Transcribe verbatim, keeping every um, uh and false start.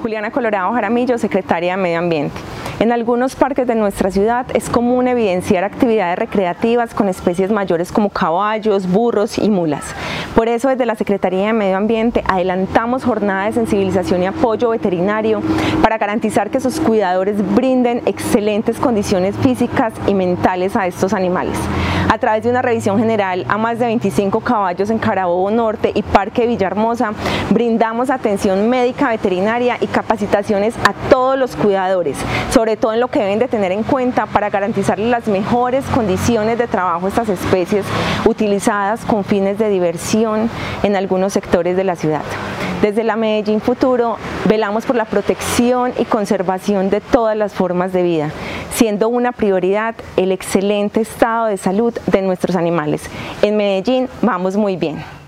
Juliana Colorado Jaramillo, secretaria de Medio Ambiente. En algunos parques de nuestra ciudad es común evidenciar actividades recreativas con especies mayores como caballos, burros y mulas. Por eso, desde la Secretaría de Medio Ambiente adelantamos jornadas de sensibilización y apoyo veterinario para garantizar que sus cuidadores brinden excelentes condiciones físicas y mentales a estos animales. A través de una revisión general a más de veinticinco caballos en Carabobo Norte y Parque Villahermosa, brindamos atención médica veterinaria y capacitaciones a todos los cuidadores, sobre todo en lo que deben de tener en cuenta para garantizarles las mejores condiciones de trabajo a estas especies utilizadas con fines de diversión en algunos sectores de la ciudad. Desde la Medellín Futuro velamos por la protección y conservación de todas las formas de vida, siendo una prioridad el excelente estado de salud de nuestros animales. En Medellín vamos muy bien.